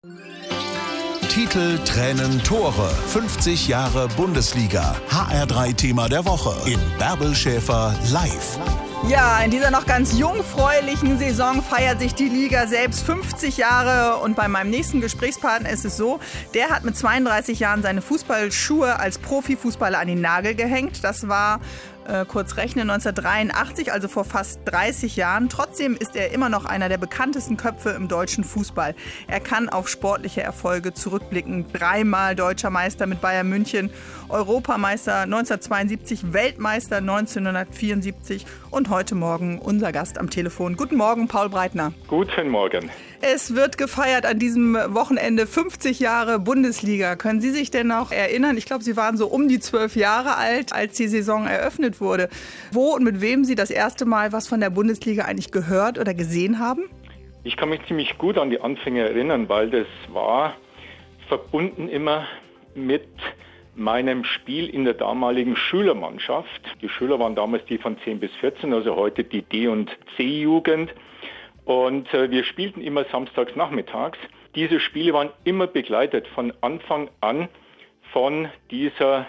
Titel, Tränen, Tore. 50 Jahre Bundesliga. HR3-Thema der Woche. In Bärbel Schäfer live. Ja, in dieser noch ganz jungfräulichen Saison feiert sich die Liga selbst 50 Jahre. Und bei meinem nächsten Gesprächspartner ist es so, der hat mit 32 Jahren seine Fußballschuhe als Profifußballer an den Nagel gehängt. Das war, kurz rechnen, 1983, also vor fast 30 Jahren. Trotzdem ist er immer noch einer der bekanntesten Köpfe im deutschen Fußball. Er kann auf sportliche Erfolge zurückblicken. 3-mal Deutscher Meister mit Bayern München, Europameister 1972, Weltmeister 1974 und heute Morgen unser Gast am Telefon. Guten Morgen, Paul Breitner. Guten Morgen. Es wird gefeiert an diesem Wochenende 50 Jahre Bundesliga. Können Sie sich denn noch erinnern? Ich glaube, Sie waren so um die 12 Jahre alt, als die Saison eröffnet wurde. Wo und mit wem Sie das erste Mal was von der Bundesliga eigentlich gehört oder gesehen haben? Ich kann mich ziemlich gut an die Anfänge erinnern, weil das war verbunden immer mit meinem Spiel in der damaligen Schülermannschaft. Die Schüler waren damals die von 10 bis 14, also heute die D- und C-Jugend. Und wir spielten immer samstags nachmittags. Diese Spiele waren immer begleitet von Anfang an von dieser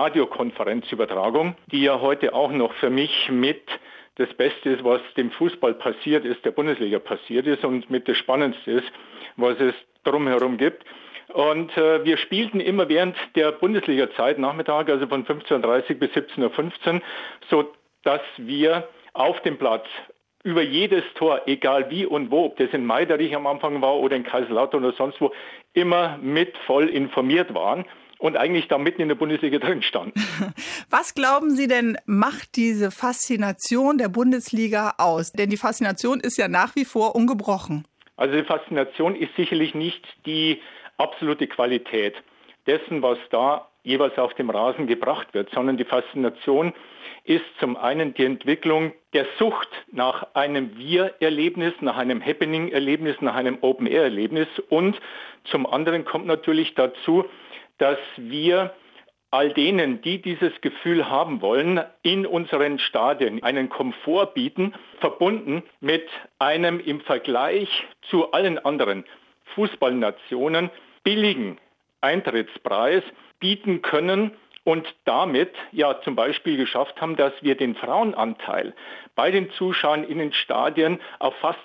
Radiokonferenzübertragung, die ja heute auch noch für mich mit das Beste ist, was dem Fußball passiert ist, der Bundesliga passiert ist und mit das Spannendste ist, was es drumherum gibt. Und wir spielten immer während der Bundesliga-Zeit Nachmittag, also von 15:30 Uhr bis 17:15 Uhr, so dass wir auf dem Platz über jedes Tor, egal wie und wo, ob das in Meiderich am Anfang war oder in Kaiserslautern oder sonst wo, immer mit voll informiert waren und eigentlich da mitten in der Bundesliga drin standen. Was glauben Sie denn, macht diese Faszination der Bundesliga aus? Denn die Faszination ist ja nach wie vor ungebrochen. Also die Faszination ist sicherlich nicht die absolute Qualität dessen, was da jeweils auf dem Rasen gebracht wird, sondern die Faszination ist zum einen die Entwicklung der Sucht nach einem Wir-Erlebnis, nach einem Happening-Erlebnis, nach einem Open-Air-Erlebnis und zum anderen kommt natürlich dazu, dass wir all denen, die dieses Gefühl haben wollen, in unseren Stadien einen Komfort bieten, verbunden mit einem im Vergleich zu allen anderen Fußballnationen billigen Eintrittspreis bieten können und damit ja zum Beispiel geschafft haben, dass wir den Frauenanteil bei den Zuschauern in den Stadien auf fast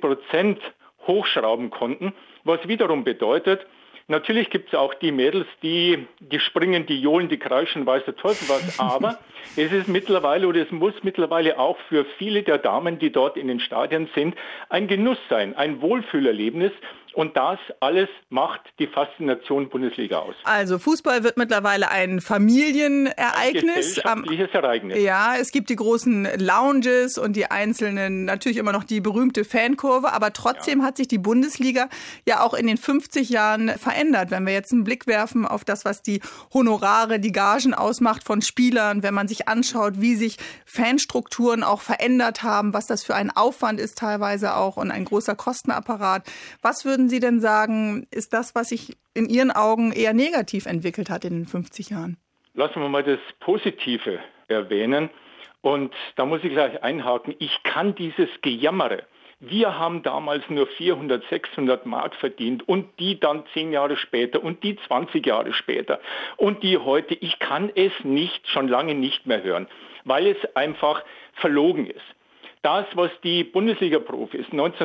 40% hochschrauben konnten, was wiederum bedeutet, natürlich gibt es auch die Mädels, die springen, die johlen, die kreischen, weiß der Teufel was, aber es ist mittlerweile oder es muss mittlerweile auch für viele der Damen, die dort in den Stadien sind, ein Genuss sein, ein Wohlfühlerlebnis. Und das alles macht die Faszination Bundesliga aus. Also Fußball wird mittlerweile ein Familienereignis. Ein gesellschaftliches Ereignis. Ja, es gibt die großen Lounges und die einzelnen, natürlich immer noch die berühmte Fankurve. Aber trotzdem hat sich die Bundesliga ja auch in den 50 Jahren verändert. Wenn wir jetzt einen Blick werfen auf das, was die Honorare, die Gagen ausmacht von Spielern, wenn man sich anschaut, wie sich Fanstrukturen auch verändert haben, was das für ein Aufwand ist teilweise auch und ein großer Kostenapparat. Was würden Sie denn sagen, ist das, was sich in Ihren Augen eher negativ entwickelt hat in den 50 Jahren? Lassen wir mal das Positive erwähnen. Und da muss ich gleich einhaken. Ich kann dieses Gejammere. Wir haben damals nur 400, 600 Mark verdient und die dann 10 Jahre später und die 20 Jahre später und die heute. Ich kann es schon lange nicht mehr hören, weil es einfach verlogen ist. Das, was die Bundesliga-Profis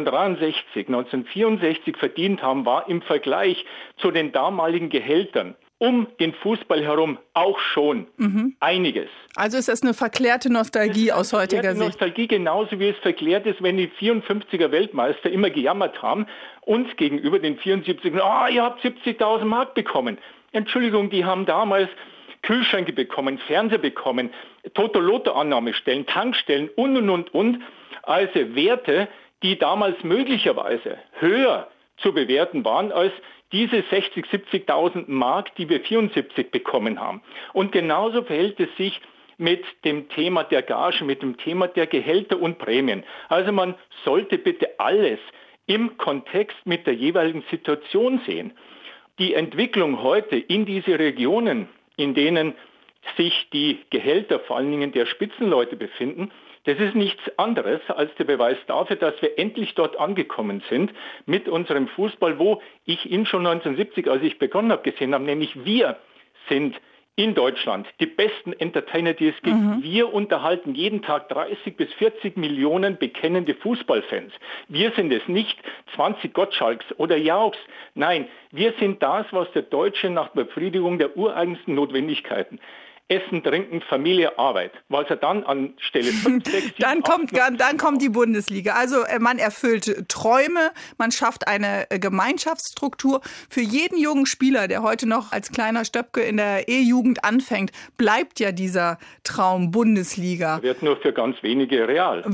1963, 1964 verdient haben, war im Vergleich zu den damaligen Gehältern um den Fußball herum auch schon einiges. Also ist das eine verklärte Nostalgie aus heutiger Sicht? Nostalgie genauso wie es verklärt ist, wenn die 54er Weltmeister immer gejammert haben, uns gegenüber den 74er, ihr habt 70.000 Mark bekommen. Entschuldigung, die haben damals Kühlschränke bekommen, Fernseher bekommen, Totoloto-Annahmestellen, Tankstellen und. Also Werte, die damals möglicherweise höher zu bewerten waren als diese 60.000, 70.000 Mark, die wir 74 bekommen haben. Und genauso verhält es sich mit dem Thema der Gagen, mit dem Thema der Gehälter und Prämien. Also man sollte bitte alles im Kontext mit der jeweiligen Situation sehen. Die Entwicklung heute in diese Regionen, in denen sich die Gehälter vor allen Dingen der Spitzenleute befinden, Das ist nichts anderes als der Beweis dafür, dass wir endlich dort angekommen sind mit unserem Fußball, wo ich ihn schon 1970, als ich begonnen habe, gesehen habe, nämlich wir sind in Deutschland die besten Entertainer, die es gibt. Wir unterhalten jeden Tag 30 bis 40 Millionen bekennende Fußballfans. Wir sind es nicht 20 Gottschalks oder Jauchs. Nein, wir sind das, was der Deutsche nach Befriedigung der ureigensten Notwendigkeiten Essen, Trinken, Familie, Arbeit. Was er dann an Stelle 5, 6, 7, Dann kommt die Bundesliga. Also man erfüllt Träume, man schafft eine Gemeinschaftsstruktur. Für jeden jungen Spieler, der heute noch als kleiner Stöpke in der E-Jugend anfängt, bleibt ja dieser Traum Bundesliga. Wird nur für ganz wenige real.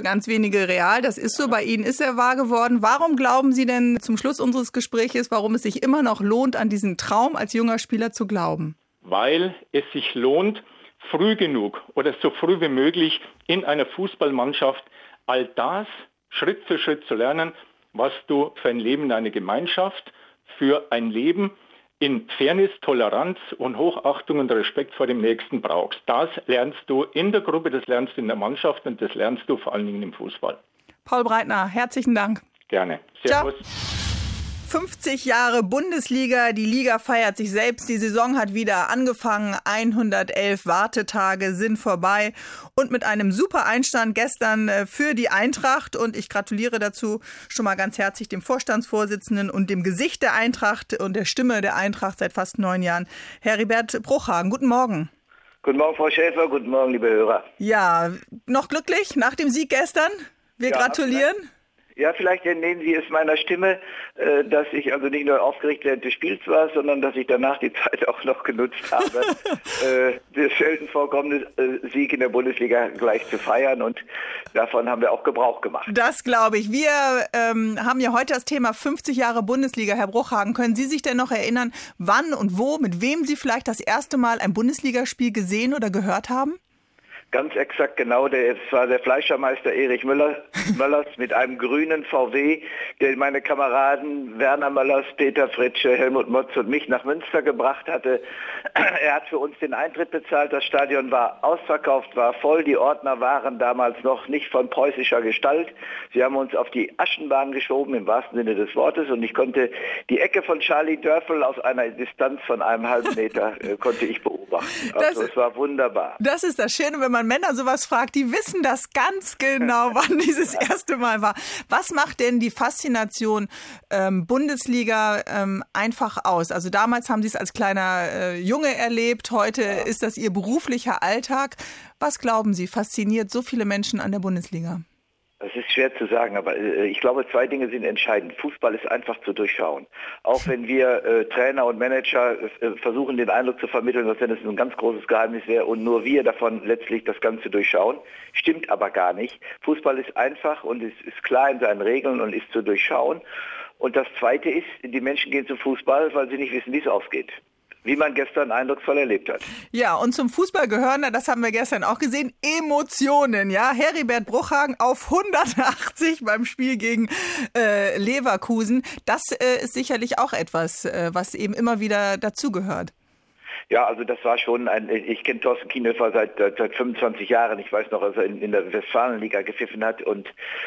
Das ist so. Bei Ihnen ist er wahr geworden. Warum glauben Sie denn zum Schluss unseres Gesprächs, warum es sich immer noch lohnt, an diesen Traum als junger Spieler zu glauben? Weil es sich lohnt, früh genug oder so früh wie möglich in einer Fußballmannschaft all das Schritt für Schritt zu lernen, was du für ein Leben in einer Gemeinschaft, für ein Leben in Fairness, Toleranz und Hochachtung und Respekt vor dem Nächsten brauchst. Das lernst du in der Gruppe, das lernst du in der Mannschaft und das lernst du vor allen Dingen im Fußball. Paul Breitner, herzlichen Dank. Gerne. Servus. Ciao. 50 Jahre Bundesliga, die Liga feiert sich selbst, die Saison hat wieder angefangen, 111 Wartetage sind vorbei und mit einem super Einstand gestern für die Eintracht und ich gratuliere dazu schon mal ganz herzlich dem Vorstandsvorsitzenden und dem Gesicht der Eintracht und der Stimme der Eintracht seit fast 9 Jahren, Heribert Bruchhagen. Guten Morgen. Guten Morgen, Frau Schäfer, guten Morgen, liebe Hörer. Ja, noch glücklich nach dem Sieg gestern? Wir gratulieren. Ja, vielleicht entnehmen Sie es meiner Stimme, dass ich also nicht nur aufgeregt während des Spiels war, sondern dass ich danach die Zeit auch noch genutzt habe, das selten vorkommende Sieg in der Bundesliga gleich zu feiern und davon haben wir auch Gebrauch gemacht. Das glaube ich. Wir haben ja heute das Thema 50 Jahre Bundesliga. Herr Bruchhagen, können Sie sich denn noch erinnern, wann und wo, mit wem Sie vielleicht das erste Mal ein Bundesligaspiel gesehen oder gehört haben? Ganz exakt genau, es war der Fleischermeister Erich Möllers mit einem grünen VW, der meine Kameraden Werner Möllers, Peter Fritsche, Helmut Motz und mich nach Münster gebracht hatte. Er hat für uns den Eintritt bezahlt, das Stadion war ausverkauft, war voll, die Ordner waren damals noch nicht von preußischer Gestalt. Sie haben uns auf die Aschenbahn geschoben, im wahrsten Sinne des Wortes, und ich konnte die Ecke von Charlie Dörfel aus einer Distanz von einem halben Meter konnte ich beobachten. Also es war wunderbar. Das ist das Schöne, wenn man Männer sowas fragt, die wissen das ganz genau, wann dieses erste Mal war. Was macht denn die Faszination Bundesliga einfach aus? Also damals haben Sie es als kleiner Junge erlebt, heute ist das Ihr beruflicher Alltag. Was glauben Sie, fasziniert so viele Menschen an der Bundesliga? Es ist schwer zu sagen, aber ich glaube, 2 Dinge sind entscheidend. Fußball ist einfach zu durchschauen. Auch wenn wir Trainer und Manager versuchen, den Eindruck zu vermitteln, als wenn es ein ganz großes Geheimnis wäre und nur wir davon letztlich das Ganze durchschauen. Stimmt aber gar nicht. Fußball ist einfach und ist klar in seinen Regeln und ist zu durchschauen. Und das Zweite ist, die Menschen gehen zum Fußball, weil sie nicht wissen, wie es ausgeht. Wie man gestern eindrucksvoll erlebt hat. Ja, und zum Fußball gehören, das haben wir gestern auch gesehen, Emotionen. Ja, Heribert Bruchhagen auf 180 beim Spiel gegen Leverkusen. Das ist sicherlich auch etwas, was eben immer wieder dazugehört. Ja, also das war schon ich kenne Thorsten Kienhöfer seit 25 Jahren. Ich weiß noch, als er in der Westfalenliga gepfiffen hat und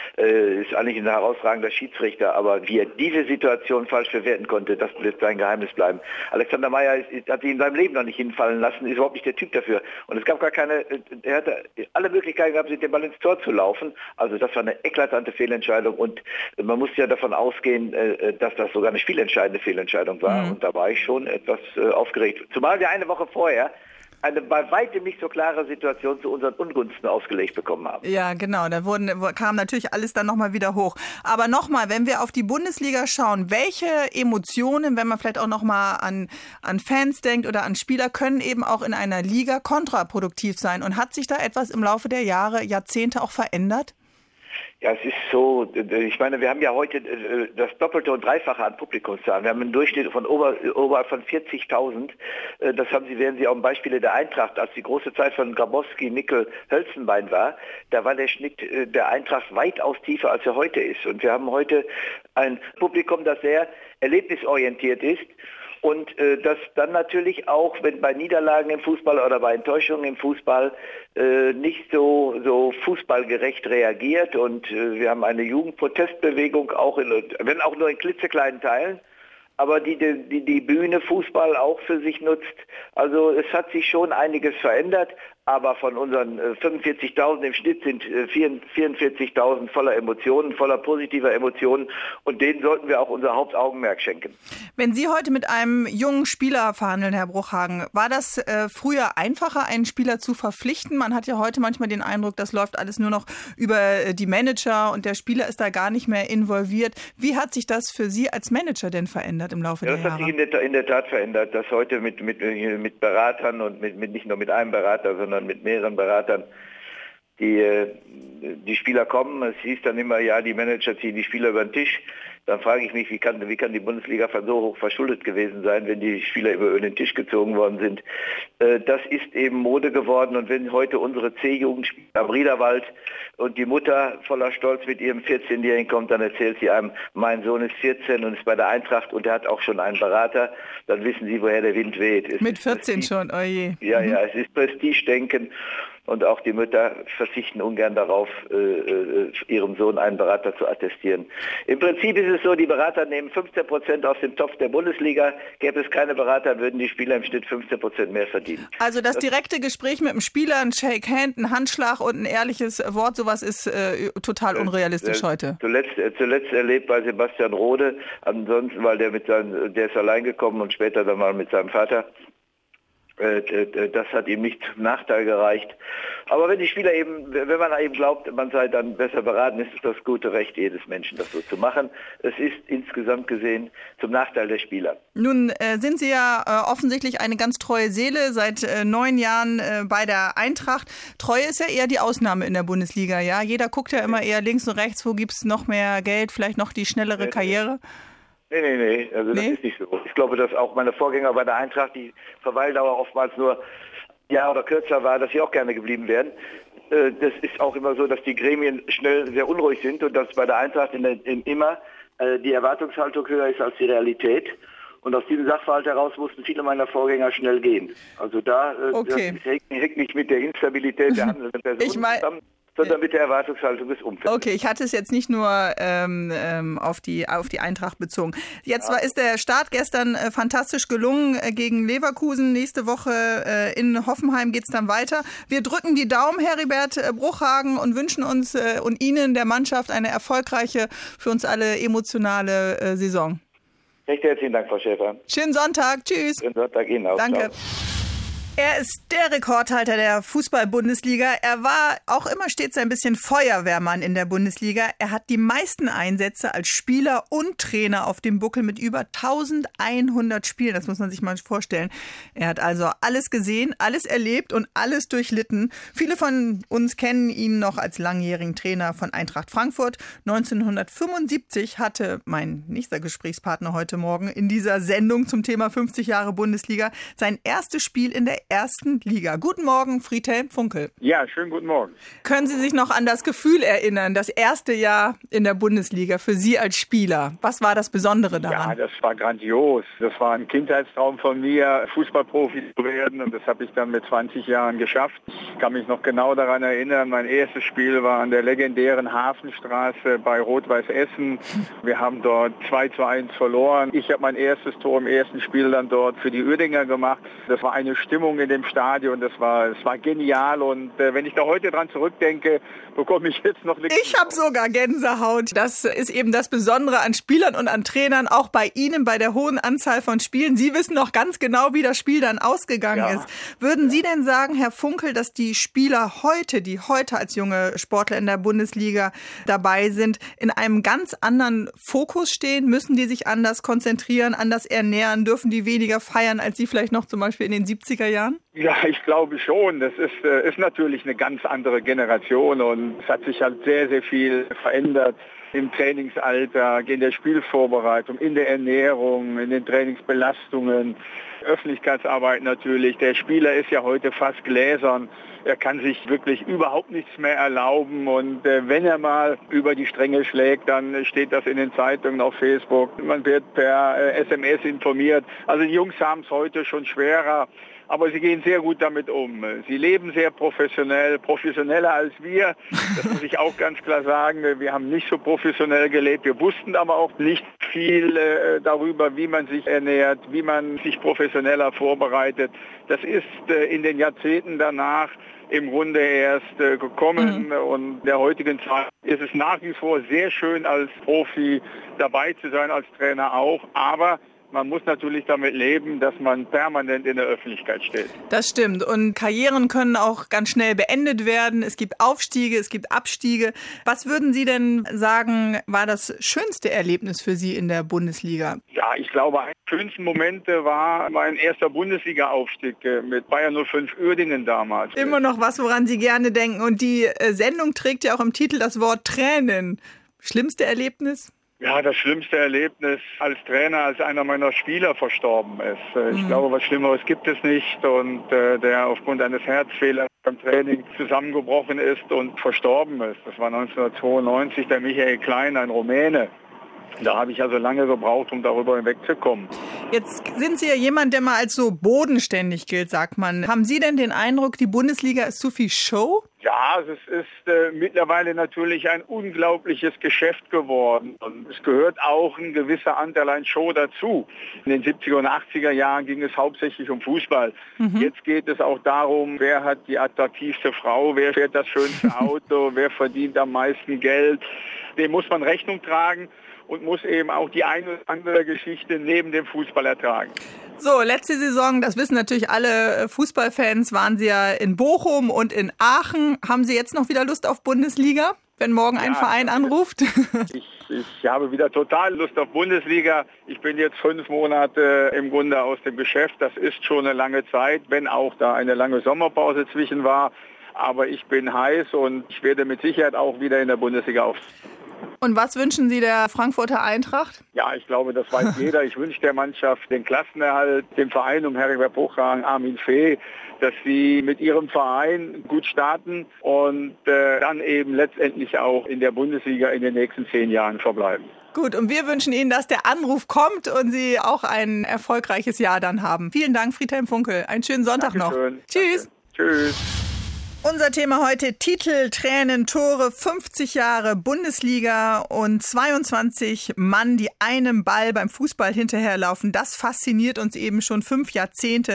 ist eigentlich ein herausragender Schiedsrichter. Aber wie er diese Situation falsch bewerten konnte, das wird sein Geheimnis bleiben. Alexander Meyer hat sich in seinem Leben noch nicht hinfallen lassen, ist überhaupt nicht der Typ dafür. Und es gab gar keine, er hatte alle Möglichkeiten gehabt, mit dem Ball ins Tor zu laufen. Also das war eine eklatante Fehlentscheidung und man musste ja davon ausgehen, dass das sogar eine spielentscheidende Fehlentscheidung war. Und da war ich schon etwas aufgeregt. Zumal wir eine Woche vorher eine bei weitem nicht so klare Situation zu unseren Ungunsten ausgelegt bekommen haben. Ja, genau. Da kam natürlich alles dann nochmal wieder hoch. Aber nochmal, wenn wir auf die Bundesliga schauen, welche Emotionen, wenn man vielleicht auch nochmal an Fans denkt oder an Spieler, können eben auch in einer Liga kontraproduktiv sein? Und hat sich da etwas im Laufe der Jahre, Jahrzehnte auch verändert? Ja, es ist so, ich meine, wir haben ja heute das Doppelte und Dreifache an Publikumszahlen. Wir haben einen Durchschnitt von oberhalb von 40.000. Das werden Sie auch im Beispiele der Eintracht, als die große Zeit von Grabowski, Nickel, Hölzenbein war, da war der Schnitt der Eintracht weitaus tiefer, als er heute ist. Und wir haben heute ein Publikum, das sehr erlebnisorientiert ist. Und dass dann natürlich auch, wenn bei Niederlagen im Fußball oder bei Enttäuschungen im Fußball nicht so fußballgerecht reagiert. Und wir haben eine Jugendprotestbewegung, wenn auch nur in klitzekleinen Teilen, aber die Bühne Fußball auch für sich nutzt. Also es hat sich schon einiges verändert, aber von unseren 45.000 im Schnitt sind 44.000 voller Emotionen, voller positiver Emotionen, und denen sollten wir auch unser Hauptaugenmerk schenken. Wenn Sie heute mit einem jungen Spieler verhandeln, Herr Bruchhagen, war das früher einfacher, einen Spieler zu verpflichten? Man hat ja heute manchmal den Eindruck, das läuft alles nur noch über die Manager und der Spieler ist da gar nicht mehr involviert. Wie hat sich das für Sie als Manager denn verändert im Laufe der Jahre? Das hat sich in der Tat verändert, dass heute mit Beratern und nicht nur mit einem Berater, sondern mit mehreren Beratern die Spieler kommen. Es hieß dann immer, ja, die Manager ziehen die Spieler über den Tisch. Dann frage ich mich, wie kann die Bundesliga so hoch verschuldet gewesen sein, wenn die Spieler über den Tisch gezogen worden sind. Das ist eben Mode geworden, und wenn heute unsere C-Jugend spielt am Riederwald und die Mutter voller Stolz mit ihrem 14-Jährigen kommt, dann erzählt sie einem, mein Sohn ist 14 und ist bei der Eintracht und er hat auch schon einen Berater, dann wissen Sie, woher der Wind weht. Mit 14 schon, oje. Ja, es ist Prestigedenken. Und auch die Mütter verzichten ungern darauf, ihrem Sohn einen Berater zu attestieren. Im Prinzip ist es so, die Berater nehmen 15% aus dem Topf der Bundesliga. Gäbe es keine Berater, würden die Spieler im Schnitt 15% mehr verdienen. Also das direkte Gespräch mit dem Spieler, ein Shake Hand, ein Handschlag und ein ehrliches Wort, sowas ist total unrealistisch heute. Zuletzt erlebt bei Sebastian Rode, ansonsten, weil der ist allein gekommen und später dann mal mit seinem Vater. Das hat ihm nicht zum Nachteil gereicht. Aber wenn man eben glaubt, man sei dann besser beraten, ist es das gute Recht jedes Menschen, das so zu machen. Es ist insgesamt gesehen zum Nachteil der Spieler. Nun sind Sie ja offensichtlich eine ganz treue Seele, seit 9 Jahren bei der Eintracht. Treue ist ja eher die Ausnahme in der Bundesliga, ja? Jeder guckt ja immer eher links und rechts, wo gibt es noch mehr Geld, vielleicht noch die schnellere Karriere. Nee, also das ist nicht so. Ich glaube, dass auch meine Vorgänger bei der Eintracht, die Verweildauer oftmals nur ein Jahr oder kürzer war, dass sie auch gerne geblieben wären. Das ist auch immer so, dass die Gremien schnell sehr unruhig sind und dass bei der Eintracht immer die Erwartungshaltung höher ist als die Realität. Und aus diesem Sachverhalt heraus mussten viele meiner Vorgänger schnell gehen. Also das hängt nicht mit der Instabilität der handelnden Personen zusammen, sondern mit der Erwartungshaltung des Umfelds. Okay, ich hatte es jetzt nicht nur auf die Eintracht bezogen. Jetzt ist der Start gestern fantastisch gelungen gegen Leverkusen. Nächste Woche in Hoffenheim geht es dann weiter. Wir drücken die Daumen, Heribert Bruchhagen, und wünschen uns und Ihnen, der Mannschaft, eine erfolgreiche, für uns alle emotionale Saison. Recht herzlichen Dank, Frau Schäfer. Schönen Sonntag. Tschüss. Schönen Sonntag Ihnen auch. Danke. Ciao. Er ist der Rekordhalter der Fußball-Bundesliga. Er war auch immer stets ein bisschen Feuerwehrmann in der Bundesliga. Er hat die meisten Einsätze als Spieler und Trainer auf dem Buckel mit über 1100 Spielen. Das muss man sich mal vorstellen. Er hat also alles gesehen, alles erlebt und alles durchlitten. Viele von uns kennen ihn noch als langjährigen Trainer von Eintracht Frankfurt. 1975 hatte mein nächster Gesprächspartner heute Morgen in dieser Sendung zum Thema 50 Jahre Bundesliga sein erstes Spiel in der ersten Liga. Guten Morgen, Friedhelm Funkel. Ja, schönen guten Morgen. Können Sie sich noch an das Gefühl erinnern, das erste Jahr in der Bundesliga für Sie als Spieler? Was war das Besondere daran? Ja, das war grandios. Das war ein Kindheitstraum von mir, Fußballprofi zu werden, und das habe ich dann mit 20 Jahren geschafft. Ich kann mich noch genau daran erinnern, mein erstes Spiel war an der legendären Hafenstraße bei Rot-Weiß Essen. Wir haben dort 2:1 verloren. Ich habe mein erstes Tor im ersten Spiel dann dort für die Uerdinger gemacht. Das war eine Stimmung in dem Stadion, das war genial, und wenn ich da heute dran zurückdenke, bekomme ich jetzt noch nichts. Ich habe sogar Gänsehaut. Das ist eben das Besondere an Spielern und an Trainern, auch bei Ihnen, bei der hohen Anzahl von Spielen. Sie wissen noch ganz genau, wie das Spiel dann ausgegangen ist. Würden Sie denn sagen, Herr Funkel, dass die Spieler die heute als junge Sportler in der Bundesliga dabei sind, in einem ganz anderen Fokus stehen? Müssen die sich anders konzentrieren, anders ernähren? Dürfen die weniger feiern, als Sie vielleicht noch zum Beispiel in den 70er Jahren? Ja, ich glaube schon. Das ist natürlich eine ganz andere Generation, und es hat sich halt sehr, sehr viel verändert. im Trainingsalltag, in der Spielvorbereitung, in der Ernährung, in den Trainingsbelastungen, Öffentlichkeitsarbeit natürlich. Der Spieler ist ja heute fast gläsern. Er kann sich wirklich überhaupt nichts mehr erlauben und wenn er mal über die Stränge schlägt, dann steht das in den Zeitungen auf Facebook. Man wird per SMS informiert. Also die Jungs haben es heute schon schwerer, aber sie gehen sehr gut damit um. Sie leben sehr professionell, professioneller als wir. Das muss ich auch ganz klar sagen. Wir haben nicht so professionell gelebt. Wir wussten aber auch nicht viel darüber, wie man sich ernährt, wie man sich professioneller vorbereitet. Das ist in den Jahrzehnten danach im Grunde erst gekommen und in der heutigen Zeit ist es nach wie vor sehr schön, als Profi dabei zu sein, als Trainer auch, aber man muss natürlich damit leben, dass man permanent in der Öffentlichkeit steht. Das stimmt. Und Karrieren können auch ganz schnell beendet werden. Es gibt Aufstiege, es gibt Abstiege. Was würden Sie denn sagen, war das schönste Erlebnis für Sie in der Bundesliga? Ja, ich glaube, einer der schönsten Momente war mein erster Bundesliga-Aufstieg mit Bayern 05 Uerdingen damals. Immer noch was, woran Sie gerne denken. Und die Sendung trägt ja auch im Titel das Wort Tränen. Schlimmste Erlebnis? Ja, das schlimmste Erlebnis als Trainer, als einer meiner Spieler verstorben ist. Ich glaube, was Schlimmeres gibt es nicht und der aufgrund eines Herzfehlers beim Training zusammengebrochen ist und verstorben ist. Das war 1992 der Michael Klein, ein Rumäne. Da habe ich also lange gebraucht, um darüber hinwegzukommen. Jetzt sind Sie ja jemand, der mal als so bodenständig gilt, sagt man. Haben Sie denn den Eindruck, die Bundesliga ist zu viel Show? Ja, es ist mittlerweile natürlich ein unglaubliches Geschäft geworden. Und es gehört auch ein gewisser Anteil an Show dazu. In den 70er und 80er Jahren ging es hauptsächlich um Fußball. Jetzt geht es auch darum, wer hat die attraktivste Frau, wer fährt das schönste Auto, wer verdient am meisten Geld. Dem muss man Rechnung tragen und muss eben auch die eine oder andere Geschichte neben dem Fußball ertragen. So, letzte Saison, das wissen natürlich alle Fußballfans, waren Sie ja in Bochum und in Aachen. Haben Sie jetzt noch wieder Lust auf Bundesliga, wenn morgen ein Verein anruft? Ich habe wieder total Lust auf Bundesliga. Ich bin jetzt 5 Monate im Grunde aus dem Geschäft. Das ist schon eine lange Zeit, wenn auch da eine lange Sommerpause zwischen war. Aber ich bin heiß und ich werde mit Sicherheit auch wieder in der Bundesliga aufsteigen. Und was wünschen Sie der Frankfurter Eintracht? Ja, ich glaube, das weiß jeder. Ich wünsche der Mannschaft den Klassenerhalt, dem Verein um Heribert Bruchhagen, Armin Fee, dass sie mit ihrem Verein gut starten und dann eben letztendlich auch in der Bundesliga in den nächsten 10 Jahren verbleiben. Gut, und wir wünschen Ihnen, dass der Anruf kommt und Sie auch ein erfolgreiches Jahr dann haben. Vielen Dank, Friedhelm Funkel. Einen schönen Sonntag Dankeschön. noch. Tschüss. Danke. Tschüss. Unser Thema heute: Titel, Tränen, Tore, 50 Jahre Bundesliga und 22 Mann, die einem Ball beim Fußball hinterherlaufen. Das fasziniert uns eben schon 5 Jahrzehnte.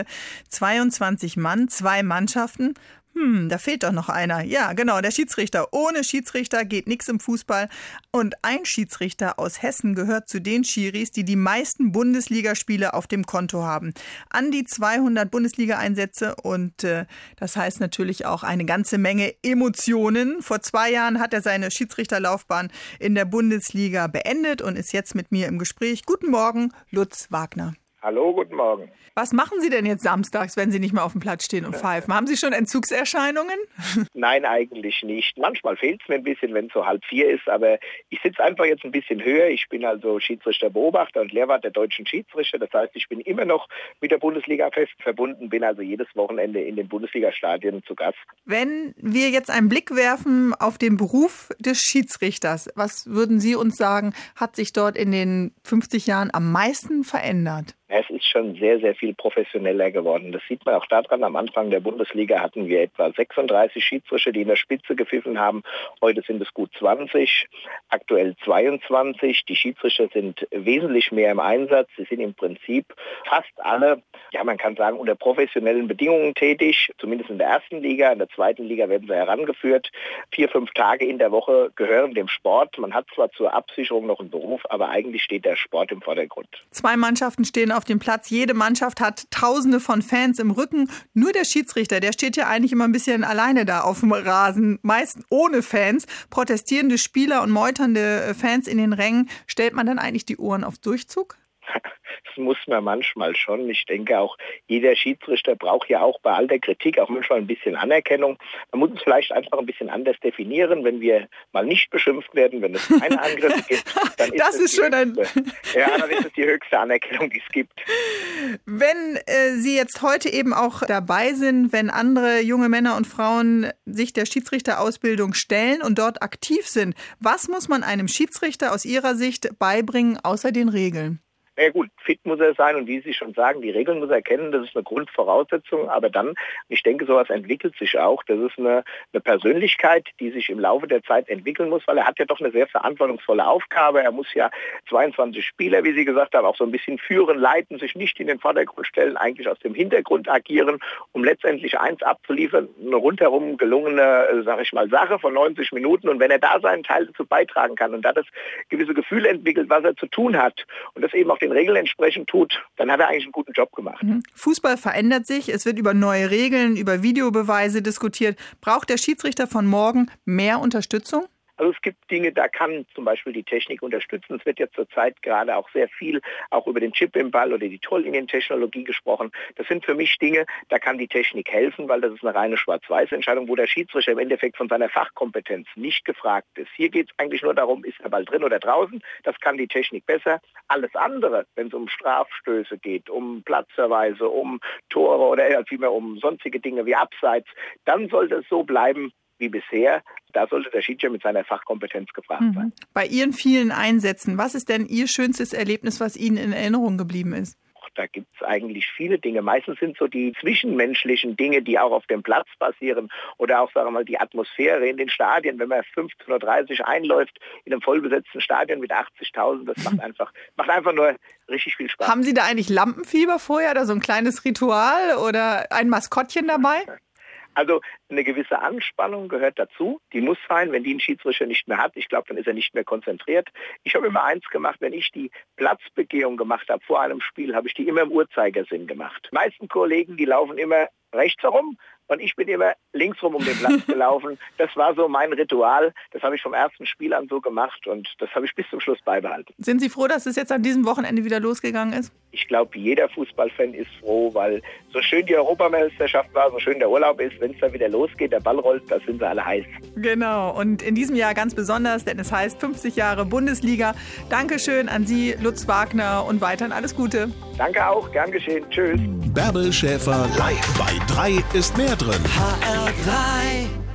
22 Mann, 2 Mannschaften. Da fehlt doch noch einer. Ja, genau, der Schiedsrichter. Ohne Schiedsrichter geht nichts im Fußball. Und ein Schiedsrichter aus Hessen gehört zu den Schiris, die die meisten Bundesligaspiele auf dem Konto haben. An die 200 Bundesliga-Einsätze und das heißt natürlich auch eine ganze Menge Emotionen. Vor 2 Jahren hat er seine Schiedsrichterlaufbahn in der Bundesliga beendet und ist jetzt mit mir im Gespräch. Guten Morgen, Lutz Wagner. Hallo, guten Morgen. Was machen Sie denn jetzt samstags, wenn Sie nicht mehr auf dem Platz stehen und pfeifen? Haben Sie schon Entzugserscheinungen? Nein, eigentlich nicht. Manchmal fehlt es mir ein bisschen, wenn es so 3:30 ist, aber ich sitze einfach jetzt ein bisschen höher. Ich bin also Schiedsrichterbeobachter und Lehrwart der deutschen Schiedsrichter. Das heißt, ich bin immer noch mit der Bundesliga fest verbunden, bin also jedes Wochenende in den Bundesliga-Stadien zu Gast. Wenn wir jetzt einen Blick werfen auf den Beruf des Schiedsrichters, was würden Sie uns sagen, hat sich dort in den 50 Jahren am meisten verändert? Es ist schon sehr, sehr viel professioneller geworden. Das sieht man auch daran. Am Anfang der Bundesliga hatten wir etwa 36 Schiedsrichter, die in der Spitze gepfiffen haben. Heute sind es gut 20, aktuell 22. Die Schiedsrichter sind wesentlich mehr im Einsatz. Sie sind im Prinzip fast alle, ja, man kann sagen, unter professionellen Bedingungen tätig, zumindest in der ersten Liga. In der zweiten Liga werden sie herangeführt. 4-5 Tage in der Woche gehören dem Sport. Man hat zwar zur Absicherung noch einen Beruf, aber eigentlich steht der Sport im Vordergrund. 2 Mannschaften stehen auf dem Platz. Jede Mannschaft hat Tausende von Fans im Rücken. Nur der Schiedsrichter, der steht ja eigentlich immer ein bisschen alleine da auf dem Rasen. Meist ohne Fans. Protestierende Spieler und meuternde Fans in den Rängen. Stellt man dann eigentlich die Ohren auf Durchzug? Das muss man manchmal schon. Ich denke auch, jeder Schiedsrichter braucht ja auch bei all der Kritik auch manchmal ein bisschen Anerkennung. Man muss es vielleicht einfach ein bisschen anders definieren. Wenn wir mal nicht beschimpft werden, wenn es keine Angriffe gibt, dann ist das ist schon dann ist es die höchste Anerkennung, die es gibt. Wenn Sie jetzt heute eben auch dabei sind, wenn andere junge Männer und Frauen sich der Schiedsrichterausbildung stellen und dort aktiv sind, was muss man einem Schiedsrichter aus Ihrer Sicht beibringen, außer den Regeln? Na ja gut, fit muss er sein und wie Sie schon sagen, die Regeln muss er kennen, das ist eine Grundvoraussetzung, aber dann, ich denke, sowas entwickelt sich auch. Das ist eine Persönlichkeit, die sich im Laufe der Zeit entwickeln muss, weil er hat ja doch eine sehr verantwortungsvolle Aufgabe. Er muss ja 22 Spieler, wie Sie gesagt haben, auch so ein bisschen führen, leiten, sich nicht in den Vordergrund stellen, eigentlich aus dem Hintergrund agieren, um letztendlich eins abzuliefern, eine rundherum gelungene, sage ich mal, Sache von 90 Minuten. Und wenn er da seinen Teil dazu beitragen kann und da das gewisse Gefühl entwickelt, was er zu tun hat und das eben auch den Regeln entsprechend tut, dann hat er eigentlich einen guten Job gemacht. Fußball verändert sich, es wird über neue Regeln, über Videobeweise diskutiert. Braucht der Schiedsrichter von morgen mehr Unterstützung? Also es gibt Dinge, da kann zum Beispiel die Technik unterstützen. Es wird jetzt zurzeit gerade auch sehr viel auch über den Chip im Ball oder die Torlinientechnologie gesprochen. Das sind für mich Dinge, da kann die Technik helfen, weil das ist eine reine Schwarz-Weiß-Entscheidung, wo der Schiedsrichter im Endeffekt von seiner Fachkompetenz nicht gefragt ist. Hier geht es eigentlich nur darum, ist der Ball drin oder draußen. Das kann die Technik besser. Alles andere, wenn es um Strafstöße geht, um Platzverweise, um Tore oder vielmehr um sonstige Dinge wie Abseits, dann sollte es so bleiben wie bisher. Da sollte der Schiedsrichter mit seiner Fachkompetenz gefragt sein. Bei Ihren vielen Einsätzen, was ist denn Ihr schönstes Erlebnis, was Ihnen in Erinnerung geblieben ist? Da gibt es eigentlich viele Dinge. Meistens sind so die zwischenmenschlichen Dinge, die auch auf dem Platz passieren oder auch, sagen wir mal, die Atmosphäre in den Stadien. Wenn man 15:30 Uhr einläuft in einem vollbesetzten Stadion mit 80.000, das macht einfach nur richtig viel Spaß. Haben Sie da eigentlich Lampenfieber vorher oder so ein kleines Ritual oder ein Maskottchen dabei? Also eine gewisse Anspannung gehört dazu. Die muss sein, wenn die ein Schiedsrichter nicht mehr hat. Ich glaube, dann ist er nicht mehr konzentriert. Ich habe immer eins gemacht, wenn ich die Platzbegehung gemacht habe vor einem Spiel, habe ich die immer im Uhrzeigersinn gemacht. Die meisten Kollegen, die laufen immer rechts herum und ich bin immer links rum um den Platz gelaufen. Das war so mein Ritual. Das habe ich vom ersten Spiel an so gemacht und das habe ich bis zum Schluss beibehalten. Sind Sie froh, dass es jetzt an diesem Wochenende wieder losgegangen ist? Ich glaube, jeder Fußballfan ist froh, weil so schön die Europameisterschaft war, so schön der Urlaub ist, wenn es dann wieder losgeht, der Ball rollt, da sind sie alle heiß. Genau, und in diesem Jahr ganz besonders, denn es heißt 50 Jahre Bundesliga. Dankeschön an Sie, Lutz Wagner, und weiterhin alles Gute. Danke auch, gern geschehen. Tschüss. Bärbel Schäfer live. Bei 3 ist mehr drin. HR3